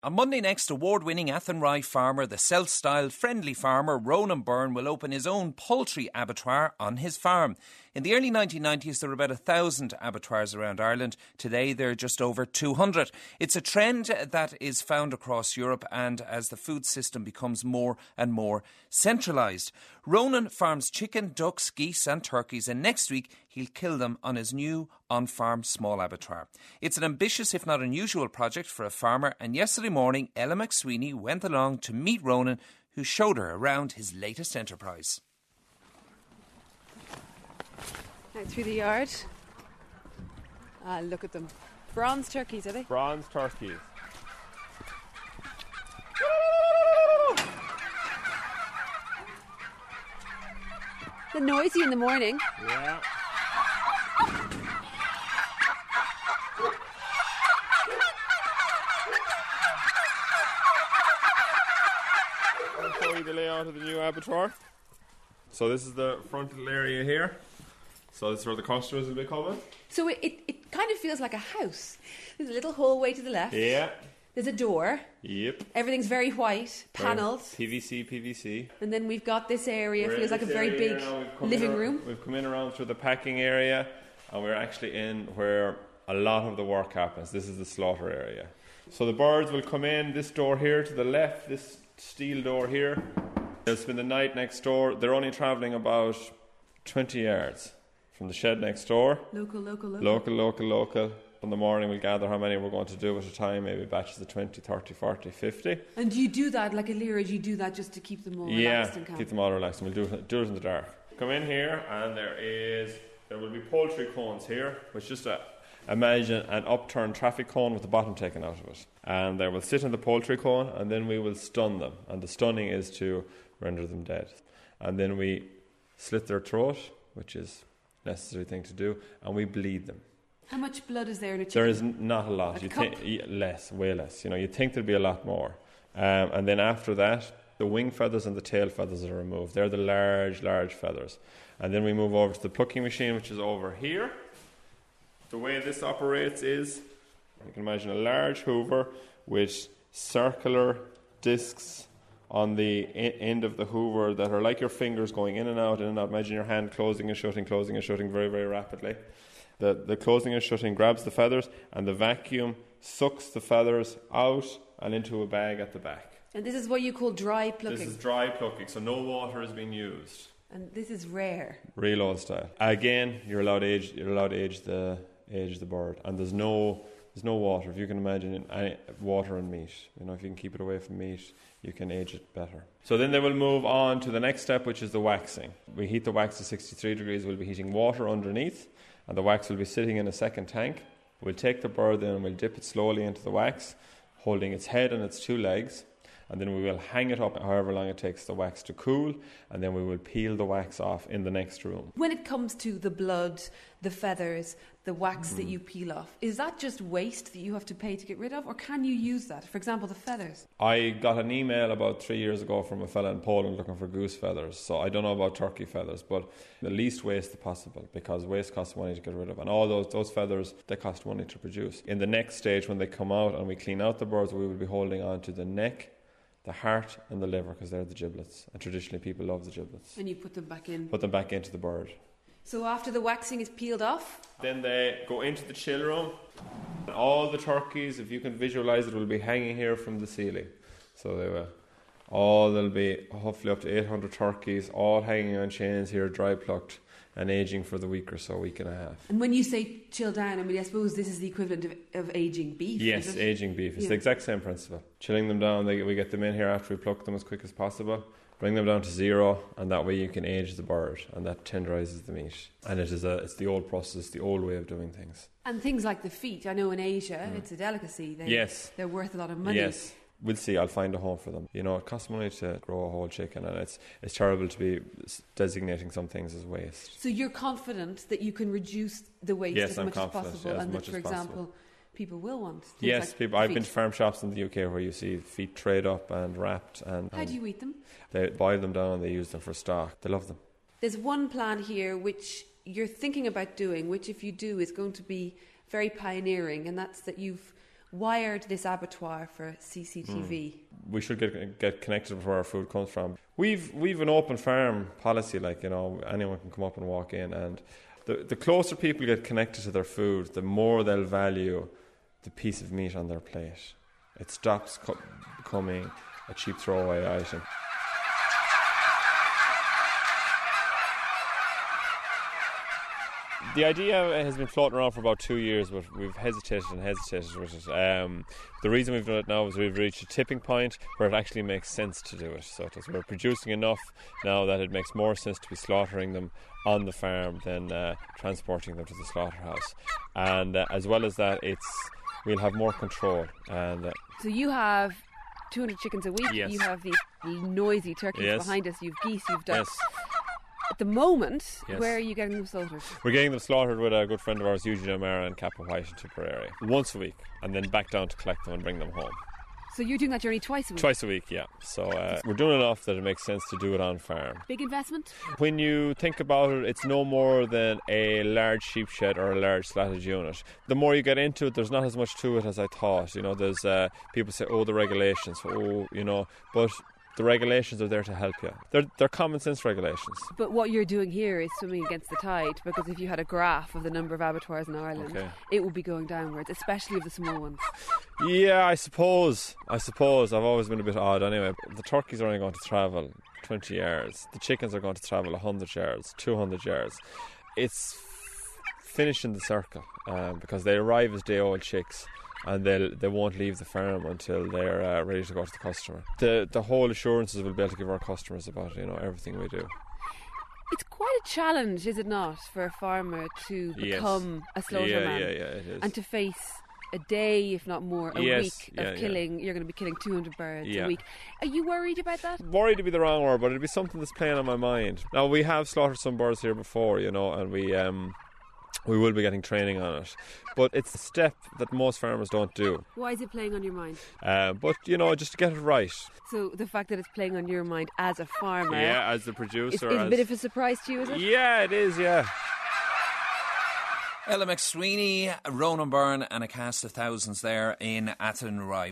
On Monday next, award-winning Athenry farmer, the South-style friendly farmer Ronan Byrne will open his own poultry abattoir on his farm. In the early 1990s, there were about 1,000 abattoirs around Ireland. Today, there are just over 200. It's a trend that is found across Europe, and as the food system becomes more and more centralised. Ronan farms chicken, ducks, geese and turkeys, and next week he'll kill them on his new on-farm small abattoir. It's an ambitious, if not unusual, project for a farmer, and yesterday morning Ella McSweeney went along to meet Ronan, who showed her around his latest enterprise. Out through the yard. Look at them. Bronze turkeys, are they? Bronze turkeys. They're noisy in the morning. Yeah. I'll show you the layout of the new abattoir. So this is the frontal area here. So this is where the customers will be coming. So it kind of feels like a house. There's a little hallway to the left. Yeah. There's a door. Yep. Everything's very white, panelled. PVC. And then we've got this area. We're Feels like a very big living room. We've come in around through the packing area, and we're actually in where a lot of the work happens. This is the slaughter area. So the birds will come in this door here to the left, this steel door here. They'll spend the night next door. They're only travelling about 20 yards from the shed next door. Local. In the morning we'll gather how many we're going to do at a time, maybe batches of 20, 30, 40, 50. And do you do that, like a Lyra, do you do that just to keep them all relaxed and calm? Yeah, keep them all relaxed, and we'll do it in the dark. Come in here, and there will be poultry cones here, which just imagine an upturned traffic cone with the bottom taken out of it. And they will sit in the poultry cone, and then we will stun them. And the stunning is to render them dead. And then we slit their throat, which is a necessary thing to do, and we bleed them. How much blood is there in a chicken? There is not a lot. Less, way less. You'd think there'd be a lot more. And then after that, the wing feathers and the tail feathers are removed. They're the large feathers. And then we move over to the plucking machine, which is over here. The way this operates is, you can imagine a large hoover with circular discs on the end of the hoover that are like your fingers going in and out. Imagine your hand closing and shutting very, very rapidly. The closing and shutting grabs the feathers, and the vacuum sucks the feathers out and into a bag at the back. And this is what you call dry plucking? This is dry plucking, so no water is being used. And this is rare? Real old style. Again, you're allowed to age the bird, and there's no water. If you can imagine water and meat, if you can keep it away from meat, you can age it better. So then they will move on to the next step, which is the waxing. We heat the wax to 63 degrees. We'll be heating water underneath, and the wax will be sitting in a second tank. We'll take the bird in and we'll dip it slowly into the wax, holding its head and its two legs, and then we will hang it up however long it takes the wax to cool, and then we will peel the wax off in the next room. When it comes to the blood, the feathers, the wax that you peel off, is that just waste that you have to pay to get rid of, or can you use that? For example, the feathers. I got an email about 3 years ago from a fella in Poland looking for goose feathers, so I don't know about turkey feathers, but the least waste possible, because waste costs money to get rid of, and all those feathers, they cost money to produce. In the next stage, when they come out and we clean out the birds, we will be holding on to the neck, the heart and the liver, because they're the giblets, and traditionally people love the giblets. And you put them back in? Put them back into the bird. So after the waxing is peeled off? Then they go into the chill room. All the turkeys, if you can visualise it, will be hanging here from the ceiling. So there'll be hopefully up to 800 turkeys, all hanging on chains here, dry plucked and aging for the week and a half. And when you say chill down, I suppose this is the equivalent of aging beef. Yes, aging beef. It's the exact same principle. Chilling them down, we get them in here after we pluck them as quick as possible, bring them down to 0, and that way you can age the bird, and that tenderises the meat. And it's the old process, the old way of doing things. And things like the feet, I know in Asia it's a delicacy. They're worth a lot of money. Yes. We'll see. I'll find a home for them. It costs money to grow a whole chicken, and it's terrible to be designating some things as waste. So you're confident that you can reduce the waste as much as possible, and that, for example, people will want things yes, like people. I've been to farm shops in the UK where you see feet trayed up and wrapped. And how do you eat them? They boil them down and they use them for stock. They love them. There's one plan here which you're thinking about doing, which if you do is going to be very pioneering, and that's that you've wired this abattoir for CCTV. We should get connected with where our food comes from. We've an open farm policy, like, you know, anyone can come up and walk in, and the closer people get connected to their food, the more they'll value the piece of meat on their plate. It stops becoming a cheap throwaway item. The idea has been floating around for about 2 years, but we've hesitated with it. The reason we've done it now is we've reached a tipping point where it actually makes sense to do it. So we're producing enough now that it makes more sense to be slaughtering them on the farm than transporting them to the slaughterhouse. And as well as that, we'll have more control. And so you have 200 chickens a week. Yes. You have these noisy turkeys Yes. behind us. You've geese. You've ducks. Yes. At the moment, Yes. where are you getting them slaughtered? We're getting them slaughtered with a good friend of ours, Eugene O'Mara, in Capua White in Tipperary, once a week, and then back down to collect them and bring them home. So you're doing that journey twice a week? Twice a week, yeah. So we're doing enough that it makes sense to do it on farm. Big investment? When you think about it, it's no more than a large sheep shed or a large slatted unit. The more you get into it, there's not as much to it as I thought. You know, there's people say, oh, the regulations, but the regulations are there to help you. They're common sense regulations. But what you're doing here is swimming against the tide, because if you had a graph of the number of abattoirs in Ireland, it would be going downwards, especially of the small ones. Yeah, I suppose. I've always been a bit odd anyway. The turkeys are only going to travel 20 yards. The chickens are going to travel 100 yards, 200 yards. It's finishing the circle because they arrive as day-old chicks, and they won't leave the farm until they're ready to go to the customer. The whole assurances we'll be able to give our customers about, you know, everything we do. It's quite a challenge, is it not, for a farmer to become a slaughterman? Yeah, it is. And to face a day, if not more, a week of killing. You're going to be killing 200 birds a week. Are you worried about that? Worried to be the wrong word, but it'd be something that's playing on my mind. Now, we have slaughtered some birds here before, you know, and we will be getting training on it. But it's a step that most farmers don't do. Why is it playing on your mind? But, you know, just to get it right. So the fact that it's playing on your mind as a farmer... Yeah, as the producer. Is a bit of a surprise to you, is it? Yeah, it is, yeah. Ella McSweeney, Ronan Byrne and a cast of thousands there in Athenry.